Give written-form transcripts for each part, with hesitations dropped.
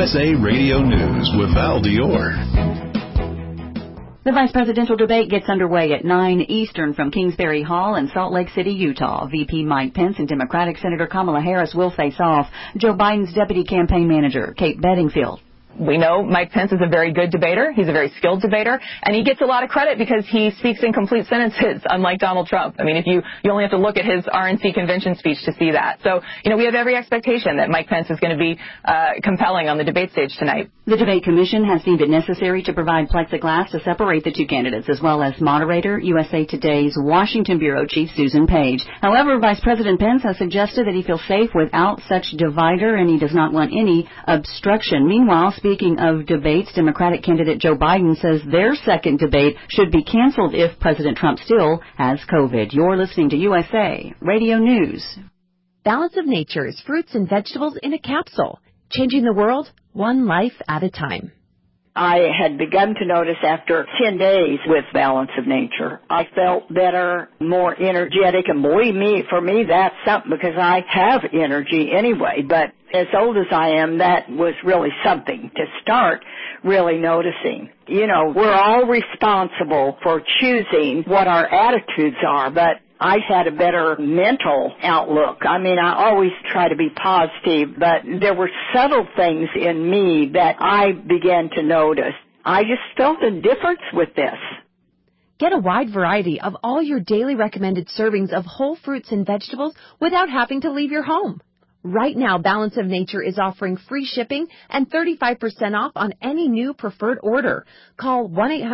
USA Radio News with Val Dior. The vice presidential debate gets underway at 9 Eastern from Kingsbury Hall in Salt Lake City, Utah. VP Mike Pence and Democratic Senator Kamala Harris will face off. Joe Biden's deputy campaign manager, Kate Bedingfield. We know Mike Pence is a very good debater. He's a very skilled debater, and he gets a lot of credit because he speaks in complete sentences, unlike Donald Trump. I mean, if you only have to look at his RNC convention speech to see that. So, we have every expectation that Mike Pence is going to be compelling on the debate stage tonight. The debate commission has deemed it necessary to provide plexiglass to separate the two candidates, as well as moderator USA Today's Washington bureau chief Susan Page. However, Vice President Pence has suggested that he feels safe without such divider, and he does not want any obstruction. Meanwhile, speaking of debates, Democratic candidate Joe Biden says their second debate should be canceled if President Trump still has COVID. You're listening to USA Radio News. Balance of Nature's fruits and vegetables in a capsule, changing the world one life at a time. I had begun to notice after 10 days with Balance of Nature, I felt better, more energetic, and believe me, for me, that's something because I have energy anyway, but as old as I am, that was really something to start really noticing. We're all responsible for choosing what our attitudes are, but I had a better mental outlook. I always try to be positive, but there were subtle things in me that I began to notice. I just felt a difference with this. Get a wide variety of all your daily recommended servings of whole fruits and vegetables without having to leave your home. Right now, Balance of Nature is offering free shipping and 35% off on any new preferred order. Call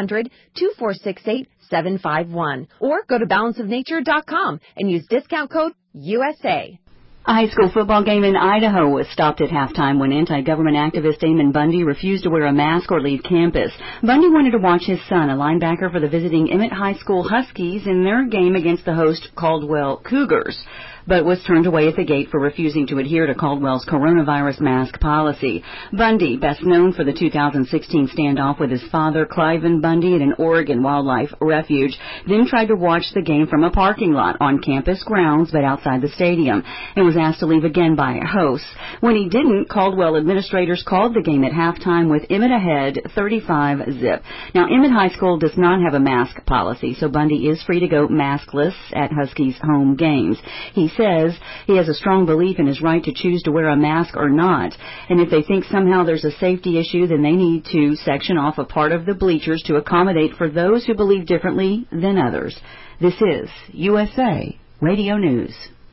1-800-2468-751 or go to balanceofnature.com and use discount code USA. A high school football game in Idaho was stopped at halftime when anti-government activist Damon Bundy refused to wear a mask or leave campus. Bundy wanted to watch his son, a linebacker for the visiting Emmett High School Huskies, in their game against the host Caldwell Cougars, but was turned away at the gate for refusing to adhere to Caldwell's coronavirus mask policy. Bundy, best known for the 2016 standoff with his father, Cliven Bundy, at an Oregon wildlife refuge, then tried to watch the game from a parking lot on campus grounds but outside the stadium, and was asked to leave again by hosts. When he didn't, Caldwell administrators called the game at halftime with Emmett ahead 35-zip. Now, Emmett High School does not have a mask policy, so Bundy is free to go maskless at Huskies home games. He says he has a strong belief in his right to choose to wear a mask or not, and if they think somehow there's a safety issue, then they need to section off a part of the bleachers to accommodate for those who believe differently than others. This is USA Radio News.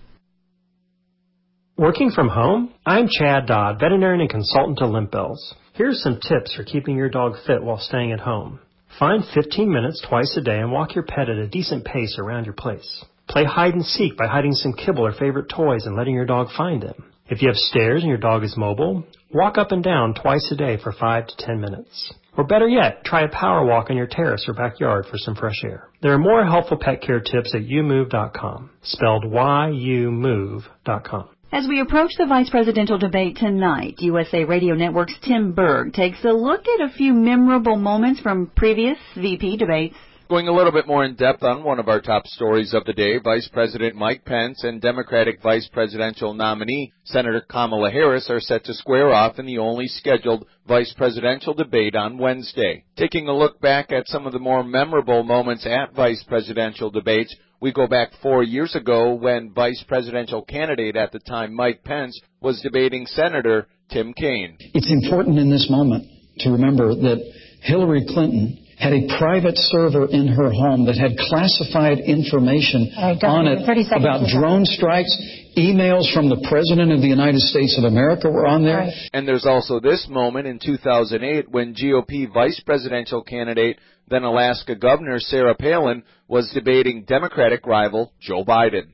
Working from home? I'm Chad Dodd, veterinarian and consultant to Limp Bells. Here's some tips for keeping your dog fit while staying at home. Find 15 minutes twice a day and walk your pet at a decent pace around your place. Play hide and seek by hiding some kibble or favorite toys and letting your dog find them. If you have stairs and your dog is mobile, walk up and down twice a day for 5 to 10 minutes. Or better yet, try a power walk on your terrace or backyard for some fresh air. There are more helpful pet care tips at youmove.com, spelled YOUMOVE.com. As we approach the vice presidential debate tonight, USA Radio Network's Tim Berg takes a look at a few memorable moments from previous VP debates. Going a little bit more in depth on one of our top stories of the day, Vice President Mike Pence and Democratic vice presidential nominee Senator Kamala Harris are set to square off in the only scheduled vice presidential debate on Wednesday. Taking a look back at some of the more memorable moments at vice presidential debates, we go back 4 years ago when vice presidential candidate at the time, Mike Pence, was debating Senator Tim Kaine. It's important in this moment to remember that Hillary Clinton had a private server in her home that had classified information on it about drone strikes. Emails from the President of the United States of America were on there. Right. And there's also this moment in 2008 when GOP vice presidential candidate, then Alaska Governor Sarah Palin, was debating Democratic rival Joe Biden.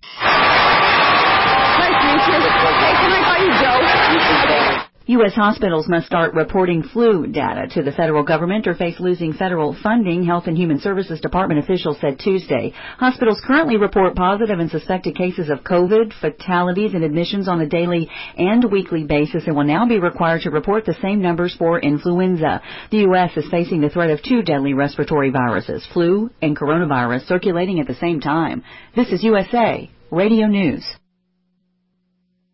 Nice to meet you. Hey, can I call you Joe? U.S. hospitals must start reporting flu data to the federal government or face losing federal funding, Health and Human Services Department officials said Tuesday. Hospitals currently report positive and suspected cases of COVID, fatalities, and admissions on a daily and weekly basis and will now be required to report the same numbers for influenza. The U.S. is facing the threat of two deadly respiratory viruses, flu and coronavirus, circulating at the same time. This is USA Radio News.